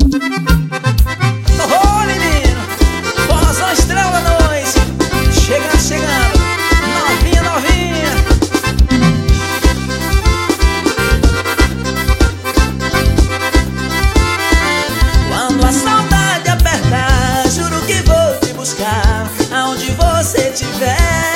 Ô menino, forrozão estrela da noite. Chegando, chegando, novinha, novinha. Quando a saudade apertar, juro que vou te buscar aonde você estiver.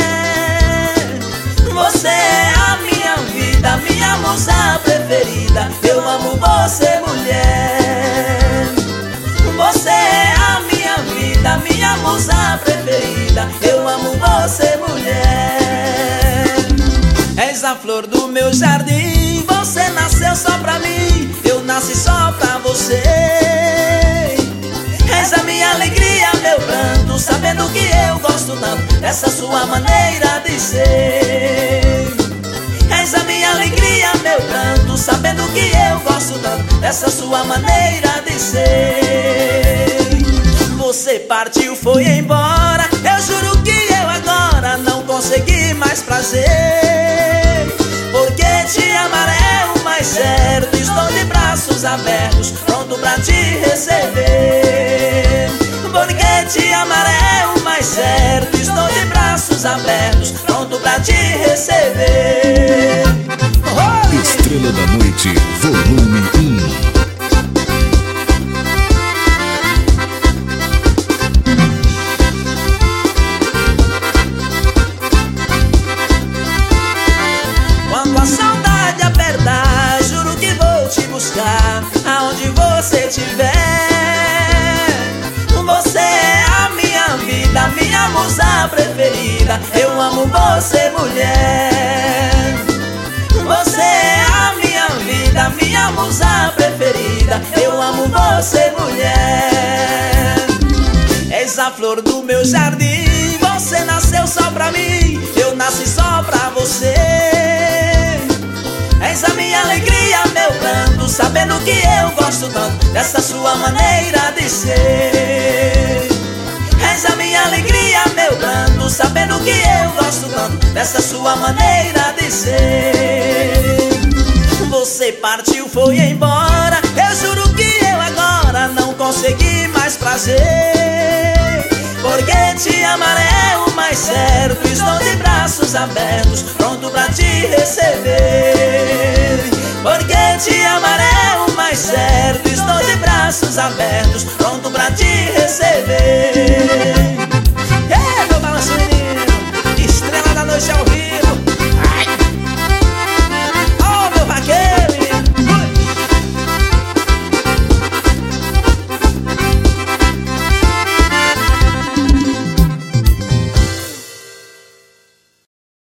Você é a minha vida, minha musa preferida. Eu amo você, mulher. Você é a minha vida, minha musa preferida. Eu amo você, mulher. És a flor do meu jardim. Você nasceu só pra mim, eu nasci só pra você. És a minha alegria, meu pranto, sabendo que eu gosto tanto dessa sua maneira de ser. És a minha alegria, meu pranto, sabendo que eu gosto tanto dessa sua maneira de ser. Você partiu, foi embora, eu juro que eu agora não consegui mais prazer. Porque te amar é o mais certo, estou de braços abertos, pronto pra te receber. Porque te amar é o mais certo, estou de braços abertos, pronto pra te receber. Estrela da Noite, volume 1. Quando a saudade apertar, juro que vou te buscar aonde você estiver. Você é a minha vida, minha musa preferida. Eu amo você, mulher. Você é a minha vida, minha musa preferida. Eu amo você, mulher. És a flor do meu jardim. Você nasceu só pra mim, eu nasci só pra você. És a minha alegria, meu pranto, sabendo que eu gosto tanto dessa sua maneira de ser. És a minha alegria, meu pranto, sabendo que eu gosto tanto dessa sua maneira de ser. Você partiu, foi embora, eu juro que eu agora não consegui mais prazer. Porque te amar é o mais certo, estou de braços abertos, pronto pra te receber. Porque te amar é o mais certo, estou de braços abertos, pronto pra te receber.